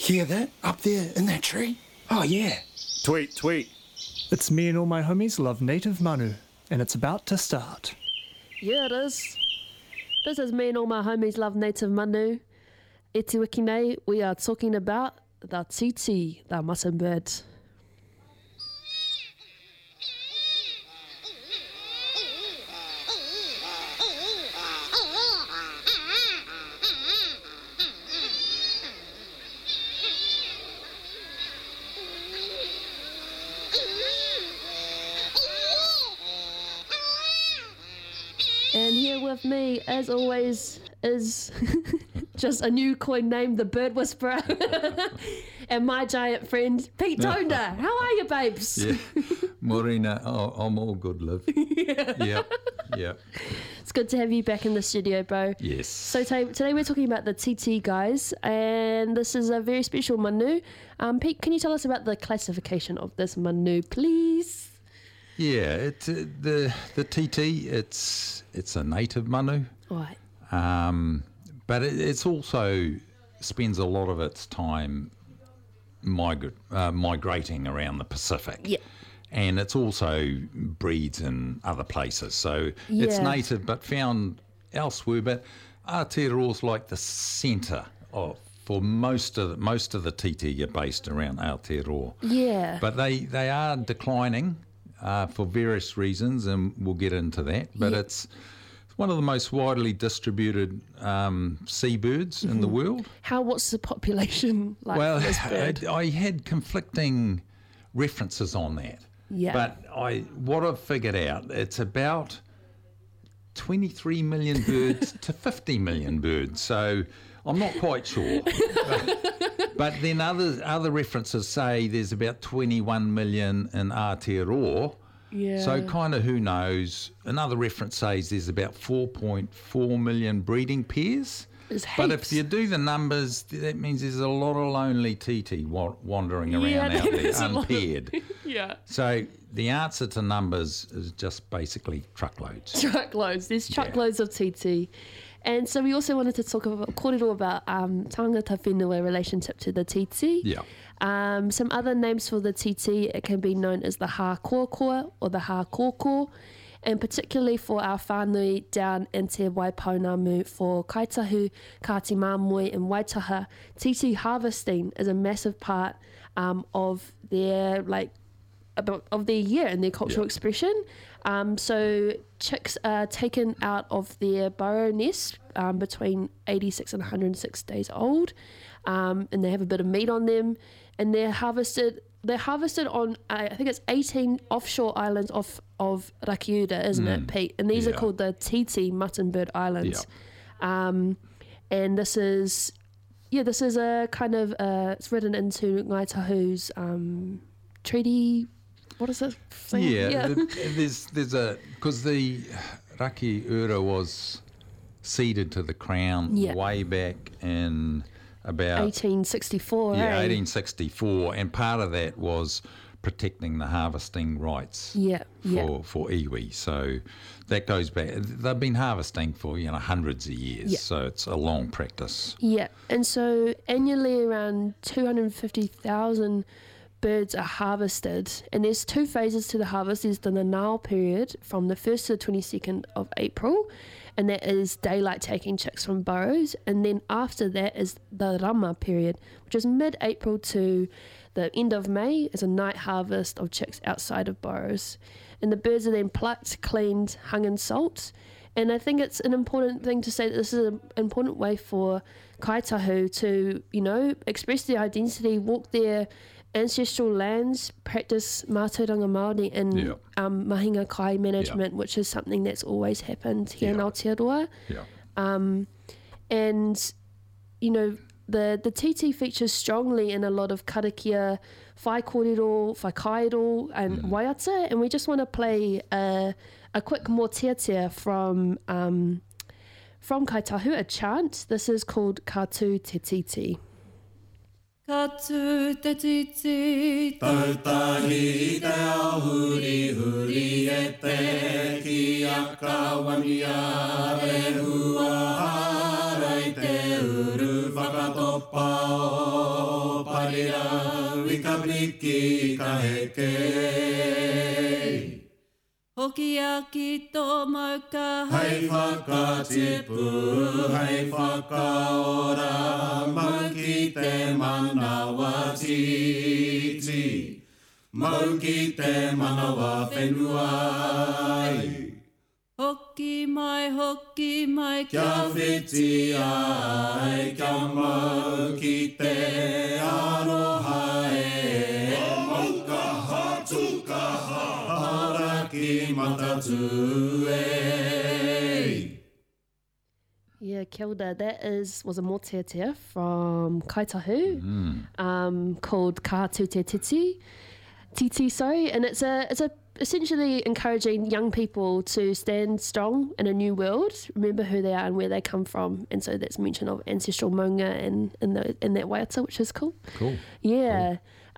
Hear that? Up there in that tree? Oh, yeah. Tweet, tweet. It's me and all my homies love native manu, and it's about to start. Yeah, it is. This is me and all my homies love native manu. E te wiki nei, we are talking about the titi, the muttonbird. And here with me, as always, is just a new coin named the Bird Whisperer and my giant friend, Pete Tonda. How are you, babes? Yeah, Morena, I'm all good, Liv. Yeah. It's good to have you back in the studio, bro. Yes. So today we're talking about the TT guys, and this is a very special manu. Pete, can you tell us about the classification of this manu, please? Yeah, it's the TT. It's a native manu, Right. but it's also spends a lot of its time migrating around the Pacific. Yeah. And it's also breeds in other places. So it's Yeah. native but found elsewhere. But Aotearoa's like the centre for most of the TT are based around Aotearoa. Yeah. But they are declining for various reasons, and we'll get into that. But Yeah. it's one of the most widely distributed seabirds in the world. What's the population like Well, for this bird? I had conflicting references on that. Yeah. But what I've figured out, it's about 23 million birds to 50 million birds. So I'm not quite sure. But then other references say there's about 21 million in Aotearoa. Yeah. So kind of who knows. Another reference says there's about 4.4 million breeding pairs. There's But heaps. if you do the numbers, that means there's a lot of lonely TT wandering around Yeah, out there, there's a lot of- unpaired. Yeah. So the answer to numbers is just basically truckloads. Truckloads. There's truckloads of TT. And so we also wanted to talk about kōrero about tangata whenua relationship to the TT. Yeah. Some other names for the TT, it can be known as the hākōkua or the hākōkō, and particularly for our whānui down in Te Waipounamu for Kaitahu, Kātimāmoe and Waitaha, TT harvesting is a massive part of their year and their cultural expression. So chicks are taken out of their burrow nest between 86 and 106 days old, and they have a bit of meat on them, and they're harvested on I think it's 18 offshore islands of Rakiuta, isn't it, Pete? And these are called the TT Muttonbird Islands. And this is a kind of it's written into Ngāi Tahu's treaty. What is it? There's because the Rakiura was ceded to the Crown way back in about 1864. 1864, and part of that was protecting the harvesting rights for iwi. So that goes back. They've been harvesting for hundreds of years, so it's a long practice. Yeah, and so annually around 250,000 birds are harvested, and there's two phases to the harvest. There's the Nanao period from the 1st to the 22nd of April, and that is daylight taking chicks from burrows, and then after that is the Rama period, which is mid-April to the end of May, is a night harvest of chicks outside of burrows, and the birds are then plucked, cleaned, hung in salt. And I think it's an important thing to say that this is an important way for kaitahu to, express their identity, walk their ancestral lands, practice mātauranga Māori and mahinga kai management, which is something that's always happened here in Aotearoa. And, the TT features strongly in a lot of karakia, whai kōrero, whai kairo and waiata, and we just want to play a quick mōteatea from Kaitahu, a chant. This is called Kātū Te Titi. Kātū te titi, tautahi te ao huri huri e te ki a kawamia re hua harai te uru whakatopa o iki ka heke. Hoki aki tō mauka Hei whakatipu, hei whakaora, mau ki te manawa titi, mau ki te manawa whenuai. Hoki mai Kia whiti ai, kia mau ki te aroha e. Mauka hatu ka hara ki matatu e. Yeah, kia ora. That was a moteatea from Kaitahu, called Ka Tu Te Titi, sorry, and it's a essentially encouraging young people to stand strong in a new world, remember who they are and where they come from, and so that's mention of ancestral maunga and in that waiata, which is cool. Cool. Yeah.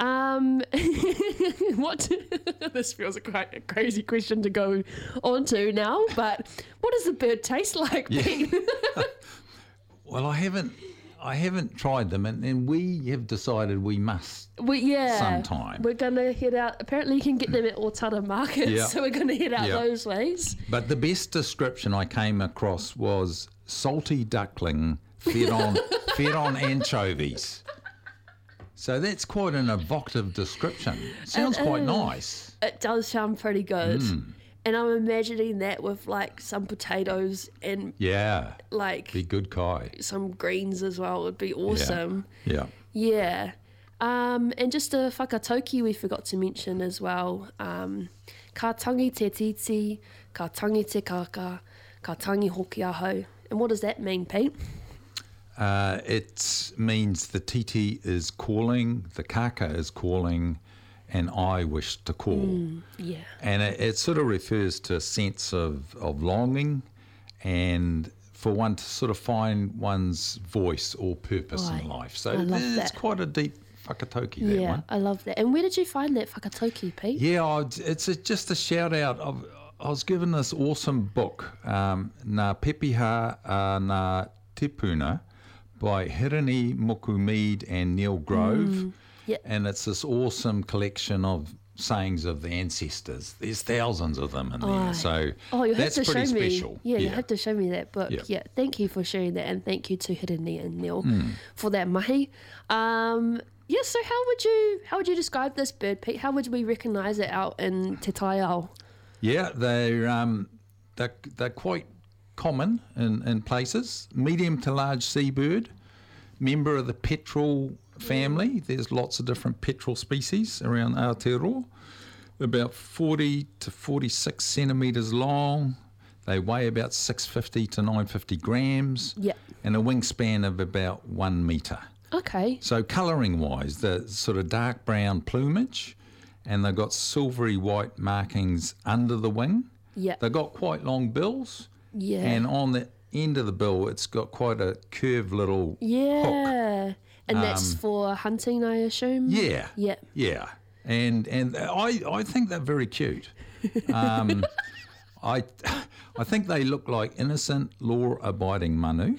What? This feels quite a crazy question to go on to now, but what does the bird taste like, Pete? Well, I haven't tried them, and we have decided we must sometime. We're going to head out. Apparently, you can get them at Otara markets, so we're going to head out those ways. But the best description I came across was salty duckling fed on anchovies. So that's quite an evocative description. Sounds quite nice. It does sound pretty good. And I'm imagining that with like some potatoes and like be good kai. some greens as well. It'd be awesome. Yeah. Yeah. And just a whakatauki we forgot to mention as well. Ka tangi te titi, ka tangi te kaka, ka tangi hoki ahau. And what does that mean, Pete? It means the titi is calling, the kaka is calling, and I wish to call. Yeah. And it sort of refers to a sense of longing and for one to sort of find one's voice or purpose in life. So it's quite a deep whakatauki, that one. Yeah, I love that. And where did you find that whakatauki, Pete? Yeah, it's just a shout out. I was given this awesome book, Ngā Pepiha Ngā Tipuna, by Hirini Moku-Mead and Neil Grove. And it's this awesome collection of sayings of the ancestors. There's thousands of them in there. So that's pretty special. Yeah, you have to show me that book. Yeah, thank you for sharing that, and thank you to Hirini and Neil for that mahi. So how would you describe this bird, Pete? How would we recognise it out in Te Taiao? Yeah, they're quite common in places. Medium to large seabird, member of the petrel family. There's lots of different petrel species around Aotearoa. About 40 to 46 centimetres long. They weigh about 650 to 950 grams. Yeah. And a wingspan of about 1 metre. Okay. So colouring wise, the sort of dark brown plumage, and they've got silvery white markings under the wing. Yeah. They've got quite long bills. Yeah. And on the end of the bill, it's got quite a curved little hook. And that's for hunting, I assume? Yeah. Yeah. Yeah. And I think they're very cute. I think they look like innocent, law-abiding manu.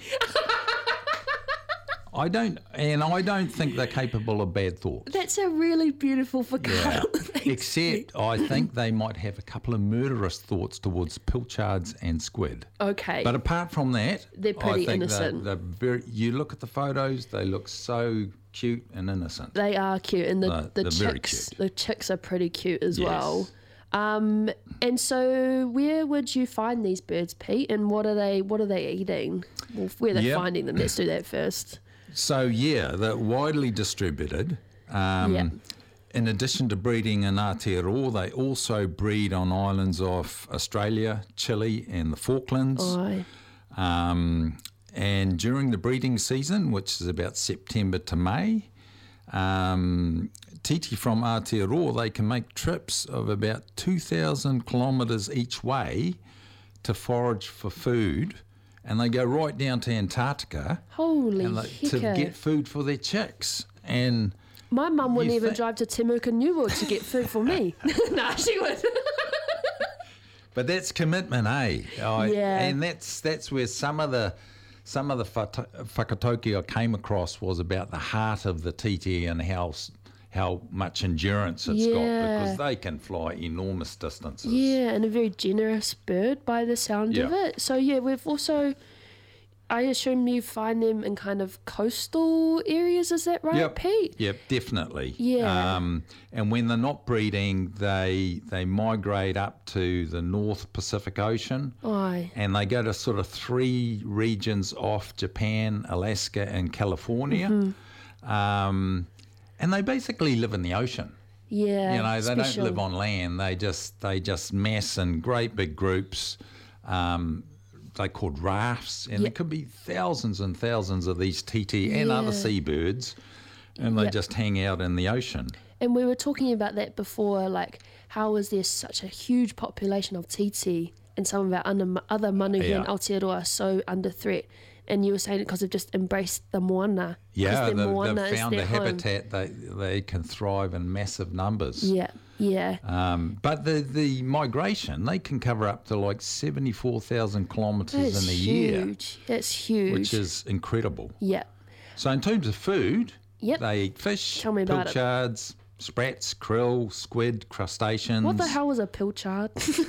I don't think they're capable of bad thoughts. That's a really beautiful whakaaro. Except I think they might have a couple of murderous thoughts towards pilchards and squid. Okay. But apart from that, they're pretty I think innocent. They're very. You look at the photos; they look so cute and innocent. They are cute, and the they're very chicks, cute. the chicks are pretty cute as Yes. well. And so, where would you find these birds, Pete? And what are they eating? Well, where are they finding them? Let's do that first. So they're widely distributed. In addition to breeding in Aotearoa, they also breed on islands off Australia, Chile and the Falklands. Aye. And during the breeding season, which is about September to May, titi from Aotearoa, they can make trips of about 2,000 kilometres each way to forage for food. And they go right down to Antarctica to get food for their chicks. And my mum wouldn't even drive to Temuka New World to get food for me. No, she would. But that's commitment, eh? Yeah. And that's where some of the whakatauki I came across was about the heart of the titi and how how much endurance it's got, Yeah. because they can fly enormous distances. Yeah, and a very generous bird by the sound of Yeah. it. So yeah, we've also, I assume you find them in kind of coastal areas, is that right, Yep. Pete? Yep, definitely. Yeah. And when they're not breeding, they migrate up to the North Pacific Ocean. Aye. And they go to sort of 3 regions off Japan, Alaska, and California. Mm-hmm. And they basically live in the ocean. Yeah. You know, they special. don't live on land. They just mass in great big groups. They're called rafts, and Yeah. there could be thousands and thousands of these TT and other Yeah. seabirds, and they Yeah. just hang out in the ocean. And we were talking about that before, like how is there such a huge population of titi and some of our other manu here in Yeah. Aotearoa are so under threat. And you were saying it because they've just embraced the moana. 'Cause Yeah, the moana they've is found their a home. habitat. They can thrive in massive numbers. Yeah, yeah. But the migration, they can cover up to like 74,000 kilometres That's in a year, huge. That's huge. which is incredible. Yeah. So in terms of food, Yep. they eat fish, Tell me about it. pilchards, sprats, krill, squid, crustaceans. What the hell was a pilchard?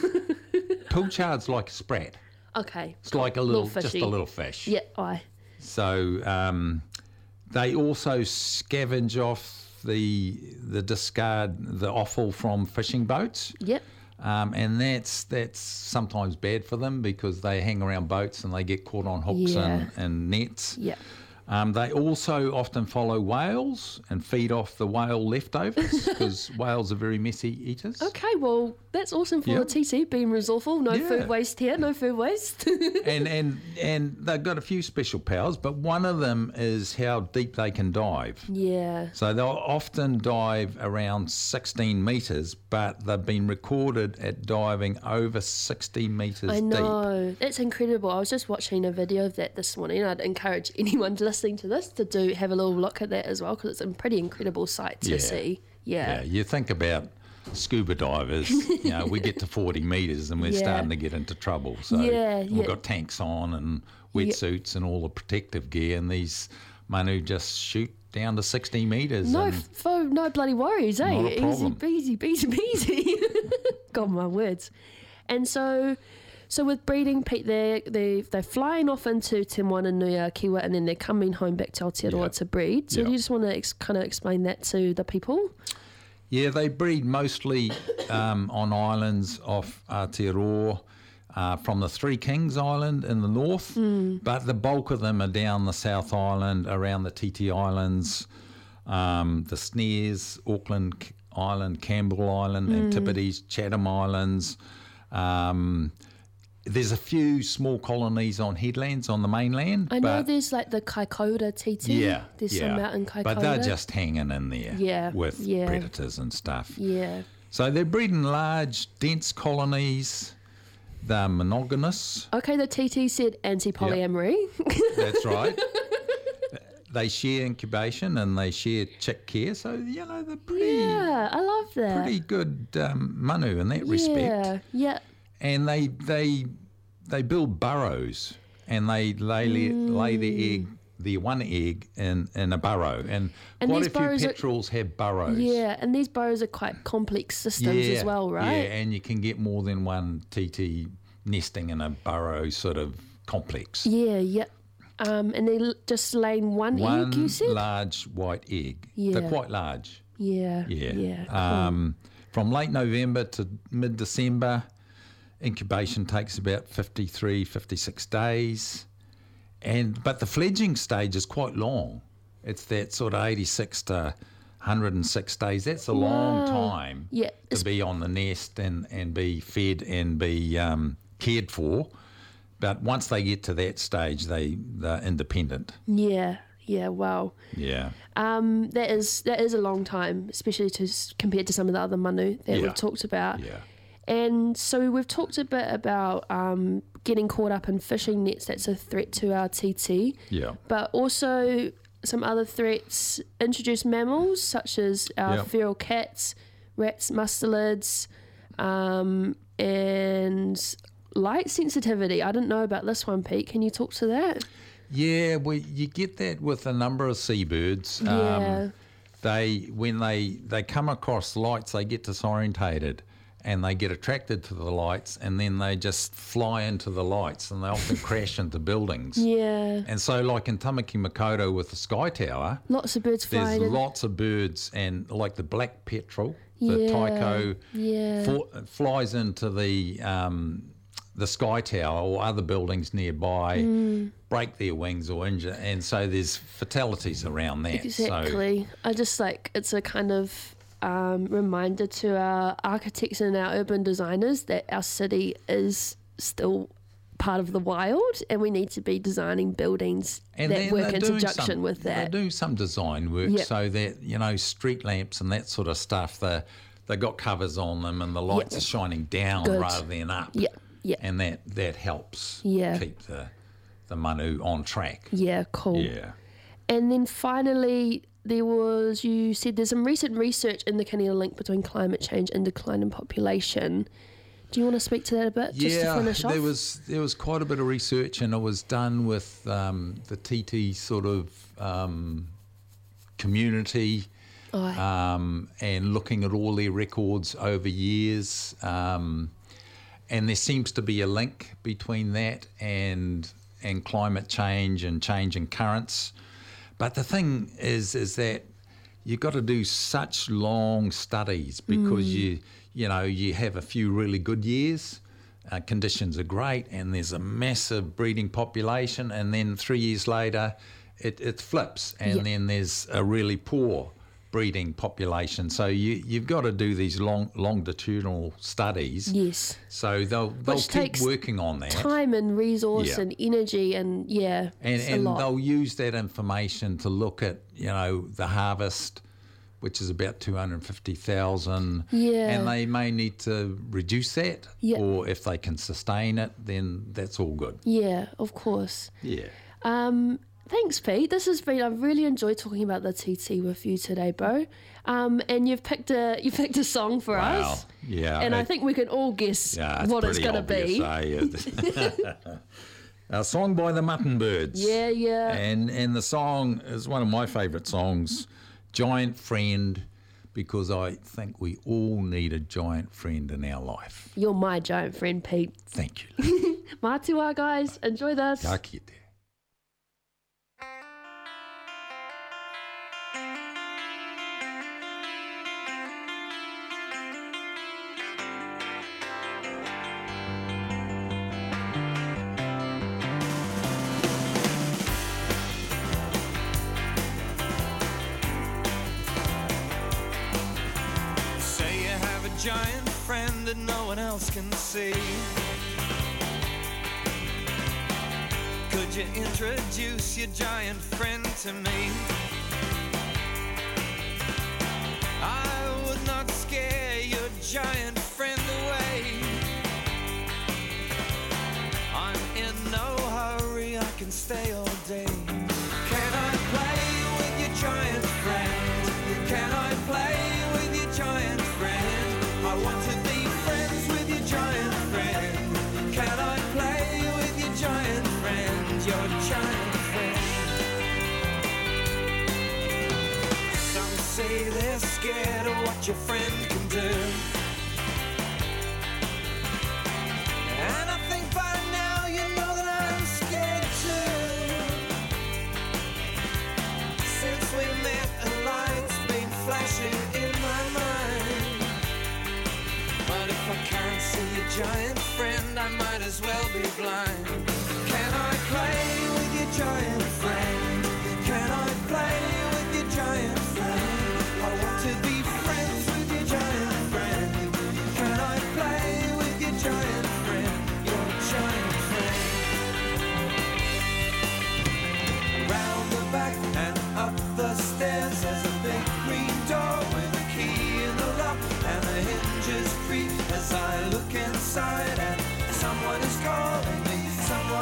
Pilchard's like a sprat. Okay. It's like a little just fishy. a little fish. Yeah, aye. So they also scavenge off the discard, the offal from fishing boats. Yep. And that's sometimes bad for them because they hang around boats and they get caught on hooks Yeah. and nets. Yeah. They also often follow whales and feed off the whale leftovers because whales are very messy eaters. Okay, well, that's awesome for Yep. TT being resourceful. No Yeah. food waste here, no food waste. And they've got a few special powers, but one of them is how deep they can dive. Yeah. So they'll often dive around 16 metres, but they've been recorded at diving over 60 metres I deep. know. It's incredible. I was just watching a video of that this morning. I'd encourage anyone listening to this to have a little look at that as well because it's a pretty incredible sight to Yeah. see. Yeah, Yeah. you think about scuba divers, we get to 40 metres and we're Yeah. starting to get into trouble. So Yeah, we've yeah. got tanks on and wetsuits and all the protective gear, and these manu just shoot down to 60 metres. No, and no bloody worries, eh? Not a problem. Easy peasy, beasy. God, my words. And so with breeding, Pete, they're flying off into Te Moana Nui Kiwa, and then they're coming home back to Aotearoa Yeah. to breed. So Yeah. do you just want to kind of explain that to the people? Yeah, they breed mostly on islands off Aotearoa, from the Three Kings Island in the north, but the bulk of them are down the South Island, around the TT Islands, the Snares, Auckland Island, Campbell Island, Antipodes, Chatham Islands. There's a few small colonies on headlands on the mainland. I know but there's like the Kaikoura TT. yeah, There's yeah. some out in Kaikoura. But they're just hanging in there Yeah, with yeah. predators and stuff. Yeah. So they're breeding large, dense colonies. They're monogamous. Okay, the TT said anti-polyamory. That's right. They share incubation and they share chick care. So, they're pretty Yeah, I love that. pretty good manu in that respect. Yeah, yeah. And they build burrows and they lay their one egg in a burrow. And quite these a few burrows are- petrels have burrows. Yeah, and these burrows are quite complex systems as well, right? Yeah, and you can get more than one TT nesting in a burrow sort of complex. Yeah, yeah. And they just laying one egg, you said? Large white egg. Yeah. They're quite large. Yeah, Yeah. yeah. Cool. From late November to mid-December, incubation takes about 53, 56 days. But the fledging stage is quite long. It's that sort of 86 to 106 days. That's a long time Yeah, to be on the nest and be fed and be cared for. But once they get to that stage, they're independent. Yeah, wow. Yeah. That is a long time, especially compared to some of the other manu that Yeah. we've talked about. Yeah. And so we've talked a bit about getting caught up in fishing nets. That's a threat to our TT. Yeah. But also some other threats, introduced mammals such as our Yep. feral cats, rats, mustelids, and light sensitivity. I didn't know about this one, Pete. Can you talk to that? Yeah, you get that with a number of seabirds. Yeah. when they come across lights, they get disorientated and they get attracted to the lights, and then they just fly into the lights, and they often crash into buildings. Yeah. And so, like in Tamaki Makaurau with the Sky Tower, Lots of birds there's flying in. lots of birds, and like the black petrel, the taiko, flies into the Sky Tower or other buildings nearby, break their wings or injure, and so there's fatalities around that. Exactly. I just it's a kind of reminder to our architects and our urban designers that our city is still part of the wild, and we need to be designing buildings that work in conjunction with that. They do some design work so that, street lamps and that sort of stuff, they got covers on them and the lights are shining down rather than up. Yeah. And that helps keep the manu on track. Yeah, cool. Yeah. And then finally, you said there's some recent research indicating a link between climate change and decline in population. Do you want to speak to that a bit, just to finish off? There was quite a bit of research, and it was done with the TT sort of community, and looking at all their records over years. And there seems to be a link between that and climate change and changing currents. But the thing is that you've got to do such long studies because you have a few really good years, conditions are great, and there's a massive breeding population, and then 3 years later it flips, and then there's a really poor breeding population. So you've got to do these longitudinal studies. Yes. So they'll keep working on that. Time and resource and energy and and they'll use that information to look at the harvest, which is about 250,000. Yeah. And they may need to reduce that, or if they can sustain it, then that's all good. Yeah, of course. Yeah. Thanks, Pete. I've really enjoyed talking about the TT with you today, bro. And you've picked a song for us. Yeah. And I think we can all guess what it's going to be. A song by the Mutton Birds. Yeah. And the song is one of my favourite songs, Giant Friend, because I think we all need a giant friend in our life. You're my giant friend, Pete. Thank you. Mātua, guys. Enjoy this. Ka kite. Giant friend that no one else can see. Could you introduce your giant friend to me? I would not scare your giant friend away. I'm in no hurry, I can stay all day. Can I play with your giant friend? Can I play with your giant friend? I want to be friends with your giant friend. Can I play with your giant friend? Your giant friend. Some say they're scared of what your friend can do. And I think by now you know that I'm scared too. Since we met, a light's been flashing in my mind. But if I can't see your giant friend, I might as well be blind. Can I play with your giant friend? Can I play with your giant friend? I want to be friends with your giant friend. Can I play with your giant friend? Your giant friend. Round the back and up the stairs, there's a big green door with a key in the lock and the hinges creak as I look inside, and someone is calling me. Someone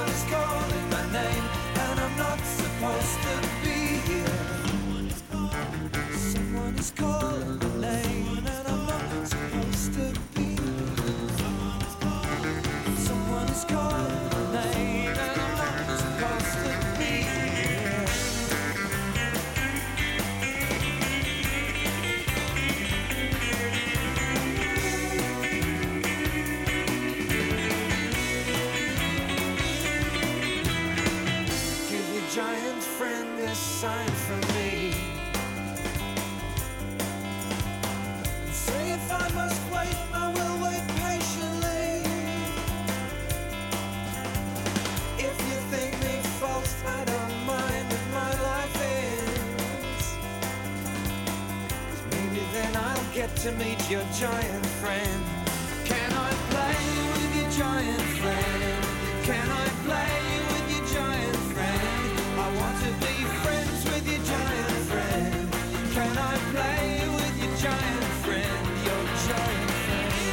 giant friend this sign for me. And say if I must wait, I will wait patiently. If you think me false, I don't mind if my life ends. 'Cause maybe then I'll get to meet your giant friend. Can I play with your giant friend? Can I play with your giant friend? I want to be friends with your giant friend. Can I play with your giant friend? Your giant friend.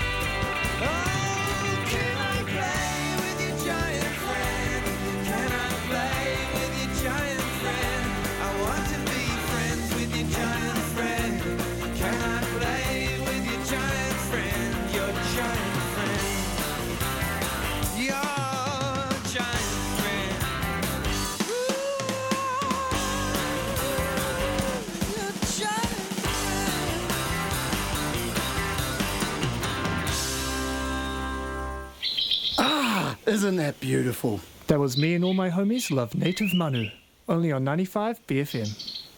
Oh, can I play with your giant friend? Can I play with your giant friend? I want to be friends with your giant friend. Can I play with your giant friend? Your giant friend. Your giant friend. Ooh, your giant friend. Isn't that beautiful? That was me and all my homies love native manu. Only on 95 BFM.